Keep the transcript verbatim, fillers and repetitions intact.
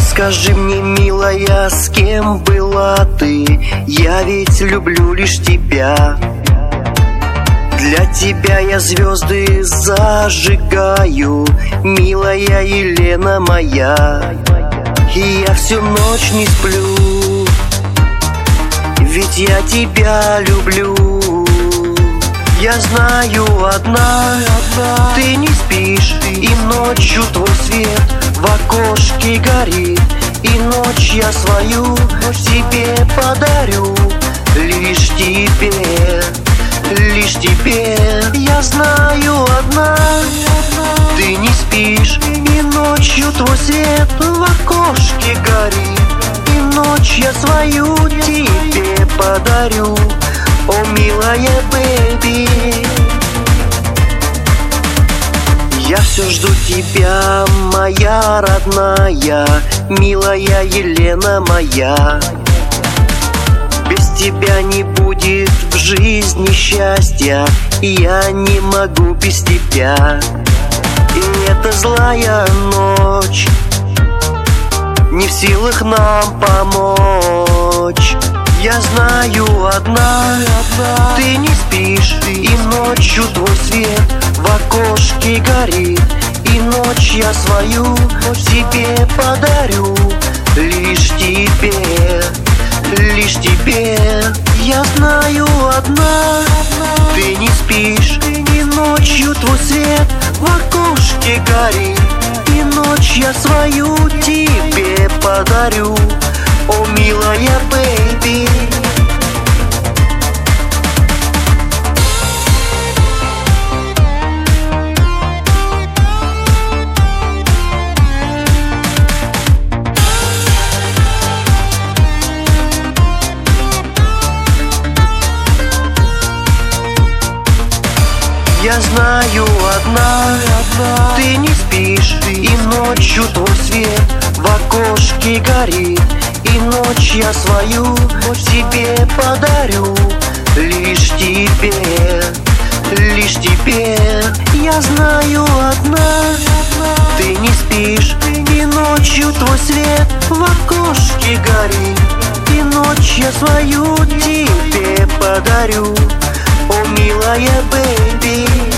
Скажи мне, милая, с кем была ты? Я ведь люблю лишь тебя. Для тебя я звезды зажигаю, милая Елена моя. И я всю ночь не сплю, ведь я тебя люблю. Я знаю, одна, ты не спишь, и ночью твой свет в окошке горит. И ночь я свою тебе подарю, лишь тебе, лишь тебе. Я знаю, одна, ты не спишь, и ночью твой свет в окошке горит. И ночь я свою тебе подарю, о, милая бэби. Я все жду тебя, моя родная, милая Елена моя. Без тебя не будет в жизни счастья, я не могу без тебя. И эта злая ночь не в силах нам помочь. Я знаю, одна, ты не спишь, и ночью твой свет в окошке горит. И ночь я свою тебе подарю, лишь тебе, лишь тебе. Я знаю, одна, ты не спишь, и ночью твой свет в окошке горит. И ночь я свою тебе подарю, о, милая бэйби. Я знаю, одна, ты не спишь, и ночью твой свет в окошке горит. И ночь я свою тебе подарю, лишь тебе, лишь тебе. Я знаю, одна, ты не спишь, и ночью твой свет в окошке горит. И ночь я свою тебе подарю, о, милая бэйби.